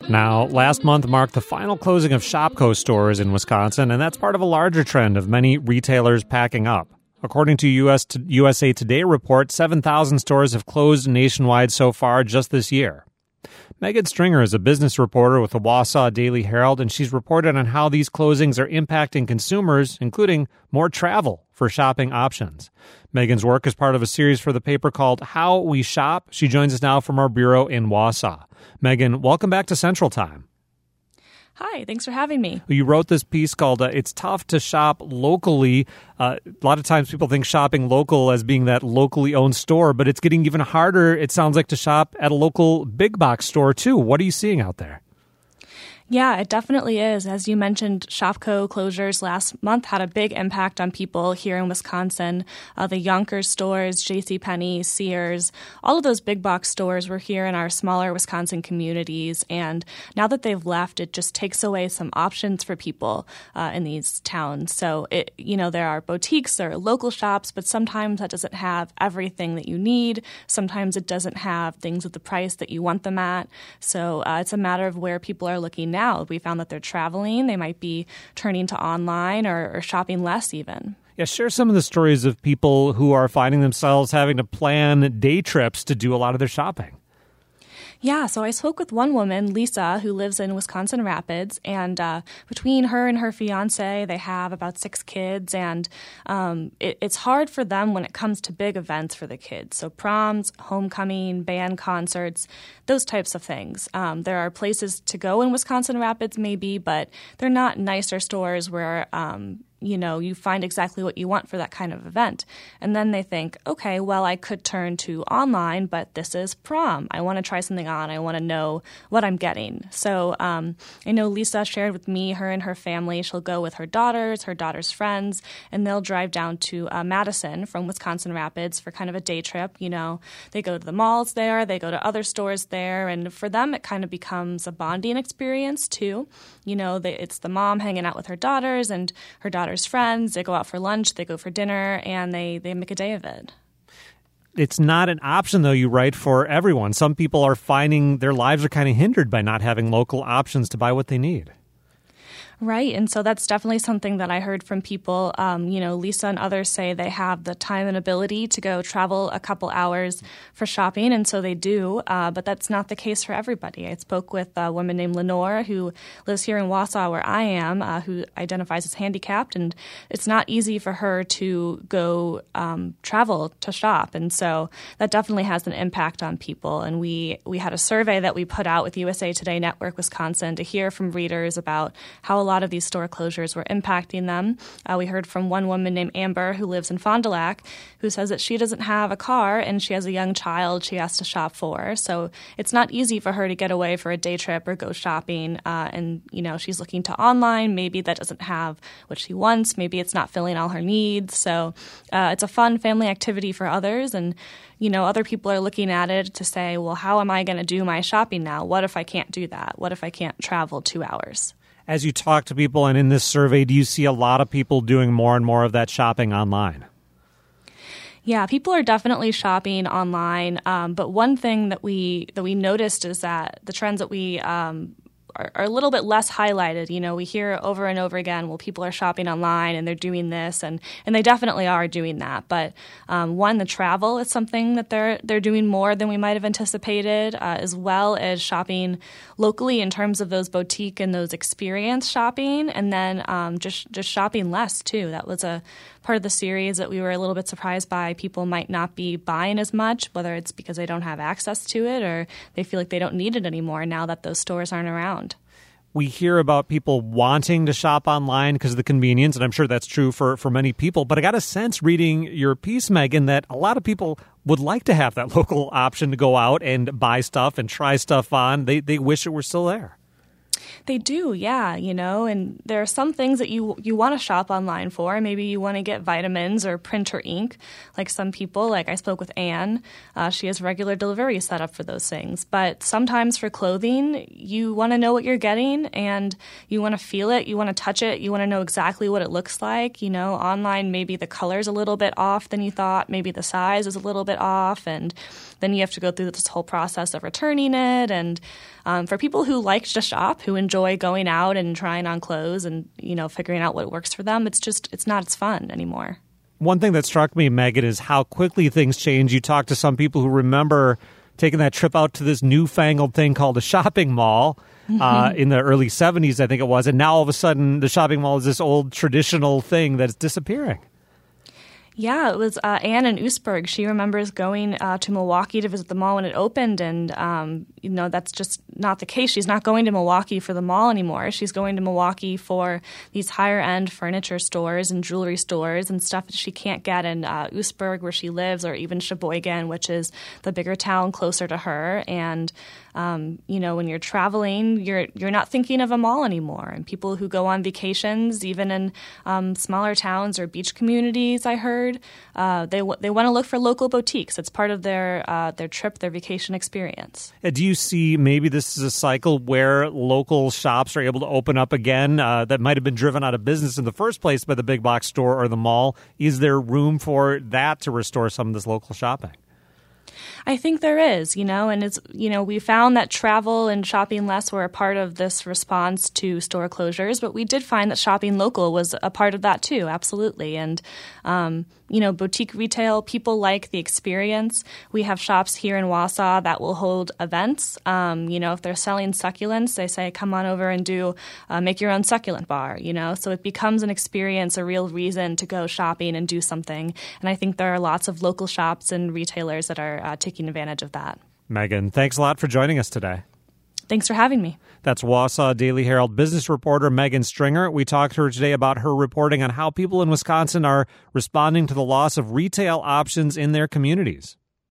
Now, last month marked the final closing of Shopko stores in Wisconsin, and that's part of a larger trend of many retailers packing up. According to USA Today report, 7,000 stores have closed nationwide so far just this year. Megan Stringer is a business reporter with the Wausau Daily Herald, and she's reported on how these closings are impacting consumers, including more travel for shopping options. Megan's work is part of a series for the paper called How We Shop. She joins us now from our bureau in Wausau. Megan, welcome back to Central Time. Hi, thanks for having me. You wrote this piece called It's Tough to Shop Locally. A lot of times people think shopping local as being that locally owned store, but it's getting even harder, it sounds like, to shop at a local big box store too. What are you seeing out there? Yeah, it definitely is. As you mentioned, Shopko closures last month had a big impact on people here in Wisconsin. The Yonkers stores, JCPenney, Sears, all of those big box stores were here in our smaller Wisconsin communities. And now that they've left, it just takes away some options for people in these towns. So, there are boutiques, there are local shops, but sometimes that doesn't have everything that you need. Sometimes it doesn't have things at the price that you want them at. So it's a matter of where people are looking now. We found that they're traveling. They might be turning to online or shopping less even. Yeah, share some of the stories of people who are finding themselves having to plan day trips to do a lot of their shopping. Yeah, so I spoke with one woman, Lisa, who lives in Wisconsin Rapids, and between her and her fiance, they have about 6 kids, and it's hard for them when it comes to big events for the kids. So proms, homecoming, band concerts, those types of things. There are places to go in Wisconsin Rapids maybe, but they're not nicer stores where you find exactly what you want for that kind of event. And then they think, okay, well, I could turn to online, but this is prom. I want to try something on. I want to know what I'm getting. So I know Lisa shared with me, her and her family, she'll go with her daughter's friends, and they'll drive down to Madison from Wisconsin Rapids for kind of a day trip. They go to the malls there, they go to other stores there, and for them, it kind of becomes a bonding experience too. It's the mom hanging out with her daughters and her daughter's friends. They go out for lunch, they go for dinner, and they make a day of it. It's not an option, though, you write, for everyone. Some people are finding their lives are kind of hindered by not having local options to buy what they need. Right, and so that's definitely something that I heard from people. Lisa and others say they have the time and ability to go travel a couple hours for shopping, and so they do, but that's not the case for everybody. I spoke with a woman named Lenore who lives here in Wausau where I am, who identifies as handicapped, and it's not easy for her to go travel to shop, and so that definitely has an impact on people. And we had a survey that we put out with USA Today Network Wisconsin to hear from readers about how a lot of these store closures were impacting them. We heard from one woman named Amber who lives in Fond du Lac who says that she doesn't have a car and she has a young child she has to shop for. So it's not easy for her to get away for a day trip or go shopping. And she's looking to online. Maybe that doesn't have what she wants. Maybe it's not filling all her needs. So it's a fun family activity for others. And other people are looking at it to say, well, how am I going to do my shopping now? What if I can't do that? What if I can't travel 2 hours? As you talk to people and in this survey, do you see a lot of people doing more and more of that shopping online? Yeah, people are definitely shopping online. But one thing that we noticed is that the trends that we are a little bit less highlighted. We hear over and over again, well, people are shopping online and they're doing this, and they definitely are doing that. But the travel is something that they're doing more than we might have anticipated, as well as shopping locally in terms of those boutique and those experience shopping, and then just shopping less too. That was a part of the series that we were a little bit surprised by. People might not be buying as much, whether it's because they don't have access to it or they feel like they don't need it anymore now that those stores aren't around. We hear about people wanting to shop online because of the convenience, and I'm sure that's true for many people. But I got a sense reading your piece, Megan, that a lot of people would like to have that local option to go out and buy stuff and try stuff on. They wish it were still there. They do, yeah, and there are some things that you want to shop online for. Maybe you want to get vitamins or printer ink, like some people. Like I spoke with Anne. She has regular delivery set up for those things. But sometimes for clothing, you want to know what you're getting, and you want to feel it. You want to touch it. You want to know exactly what it looks like. Online, maybe the color's a little bit off than you thought. Maybe the size is a little bit off, and then you have to go through this whole process of returning it. And for people who like to shop, who enjoy going out and trying on clothes and, figuring out what works for them, it's not as fun anymore. One thing that struck me, Megan, is how quickly things change. You talk to some people who remember taking that trip out to this newfangled thing called a shopping mall in the early 70s, I think it was. And now all of a sudden the shopping mall is this old traditional thing that's disappearing. Yeah, it was Anne in Oostburg. She remembers going to Milwaukee to visit the mall when it opened, and that's just not the case. She's not going to Milwaukee for the mall anymore. She's going to Milwaukee for these higher-end furniture stores and jewelry stores and stuff that she can't get in Oostburg, where she lives, or even Sheboygan, which is the bigger town closer to her. And when you're traveling, you're not thinking of a mall anymore. And people who go on vacations, even in smaller towns or beach communities, I heard, they want to look for local boutiques. It's part of their trip, their vacation experience. Do you see maybe this is a cycle where local shops are able to open up again that might have been driven out of business in the first place by the big box store or the mall? Is there room for that to restore some of this local shopping? I think there is, and it's, we found that travel and shopping less were a part of this response to store closures, but we did find that shopping local was a part of that too, absolutely. And, boutique retail, people like the experience. We have shops here in Wausau that will hold events. If they're selling succulents, they say, come on over and make your own succulent bar, so it becomes an experience, a real reason to go shopping and do something. And I think there are lots of local shops and retailers that are taking advantage of that. Megan, thanks a lot for joining us today. Thanks for having me. That's Wausau Daily Herald business reporter Megan Stringer. We talked to her today about her reporting on how people in Wisconsin are responding to the loss of retail options in their communities.